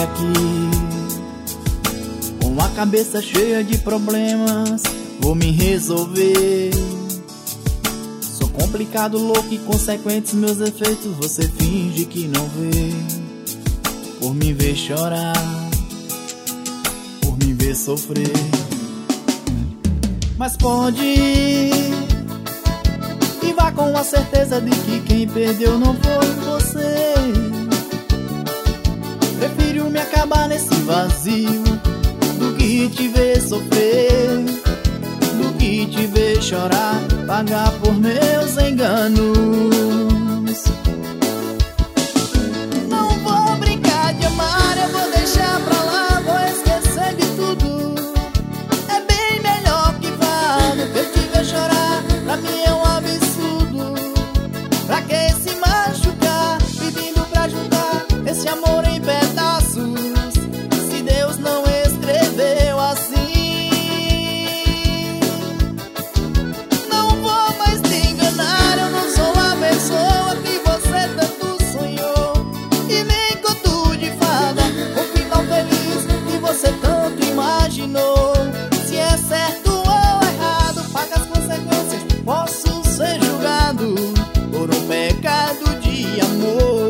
aqui, com a cabeça cheia de problemas, vou me resolver. Sou complicado, louco e consequentes meus efeitos, você finge que não vê. Por me ver chorar, por me ver sofrer. Mas pode ir, e vá com a certeza de que quem perdeu não foi você. Prefiro me acabar nesse vazio do que te ver sofrer, do que te ver chorar, pagar por meus enganos. Não vou brincar de amar, eu vou deixar pra lá, vou esquecer de tudo. É bem melhor que vá do que eu te ver chorar, pra mim é um absurdo. Pra que se machucar, pedindo pra juntar esse amor em pedaços, se Deus não escreveu assim? Não vou mais te enganar, eu não sou a pessoa que você tanto sonhou, e nem conto de fada, o final feliz que você tanto imaginou. Se é certo ou errado, paga as consequências, posso ser julgado por um pecado de amor.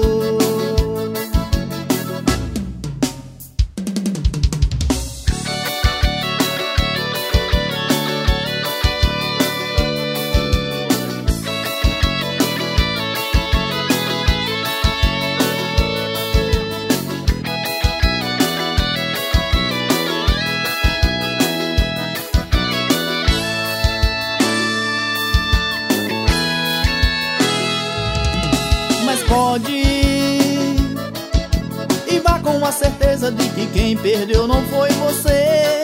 Mas pode ir, e vá com a certeza de que quem perdeu não foi você.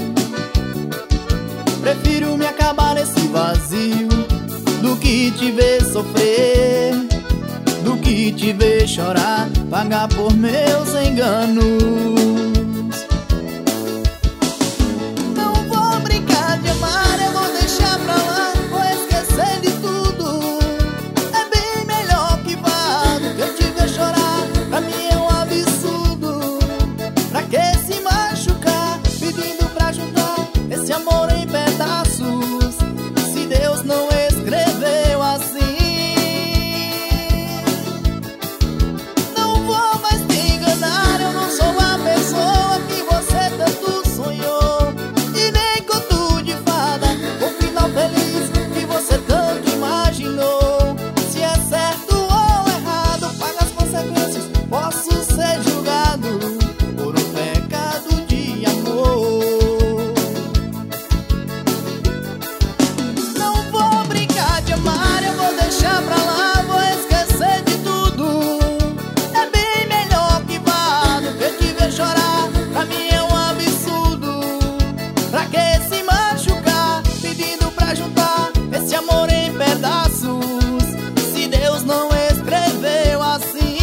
Prefiro me acabar nesse vazio do que te ver sofrer, do que te ver chorar, pagar por meus enganos. Não vou brincar de amar, eu vou deixar pra lá, vou esquecer de tudo. É bem melhor que vá do que eu te ver chorar, pra mim é um absurdo. Pra que se machucar, pedindo pra juntar esse amor em pedaços, se Deus não escreveu assim? Não vou mais te enganar, eu não sou a pessoa que você tanto sonhou, e nem conto de fada, o final feliz que você tanto imaginou. Se é certo ou errado, paga as consequências, posso ser julgado por um pecado de amor. Não vou brincar de amar, eu vou deixar pra lá, vou esquecer de tudo. É bem melhor que vá do que te ver chorar, pra mim é um absurdo. Pra que se machucar, pedindo pra juntar esse amor em pedaços, se Deus não escreveu assim?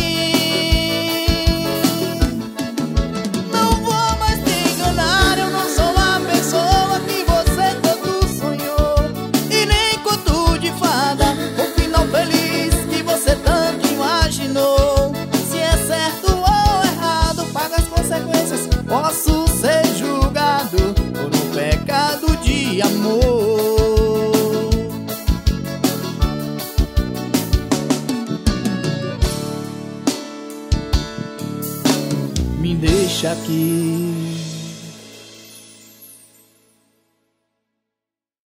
Não vou mais te enganar, eu não sou a pessoa que você tanto sonhou, e nem conto de fada, o final feliz que você tanto imaginou. Se é certo ou errado, paga as consequências, posso ser julgado por um pecado de amor. Me deixa aqui,